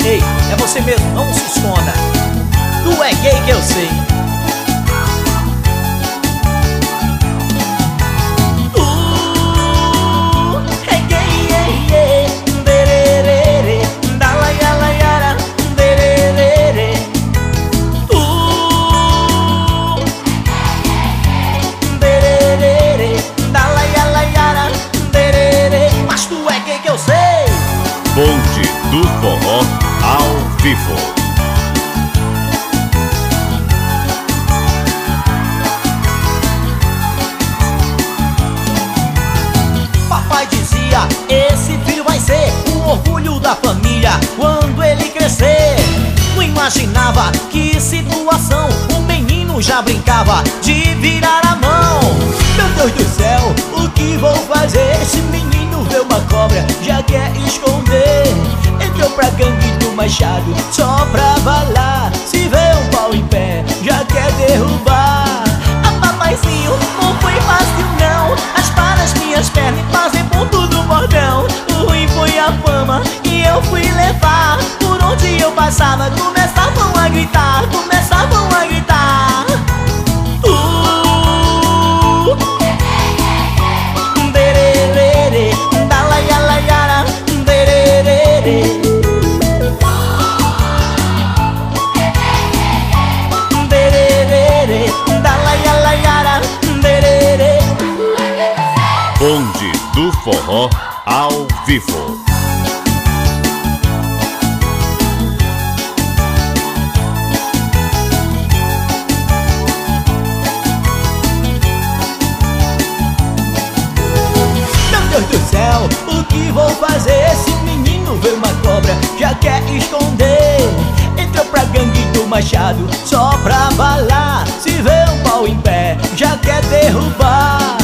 Ei, é você mesmo, não se esconda. Tu é gay que eu sei. Bonde do Forró ao vivo. Papai dizia, esse filho vai ser o orgulho da família quando ele crescer. Não imaginava que situação o menino já brincava de virar a mão. Meu Deus do céu, o que vou fazer? Esse menino vê uma cobra, já quer esconder. Entrou pra gangue do Machado só pra balar. Se vê um pau em pé, já quer derrubar. Ah, papaizinho, não foi fácil não. Raspar as minhas pernas e fazer ponto do bordão. O ruim foi a fama que eu fui levar. Por onde eu passava, começavam a gritar, começavam a gritar. Dererere, dalaialaiara, dererere. Dererere, dalaialaiara, dererere. Bonde do Forró ao vivo. Meu Deus do céu, o que vou fazer? Esse menino vê uma cobra, já quer esconder. Entrou pra gangue do Machado só pra balar. Se vê um pau em pé, já quer derrubar.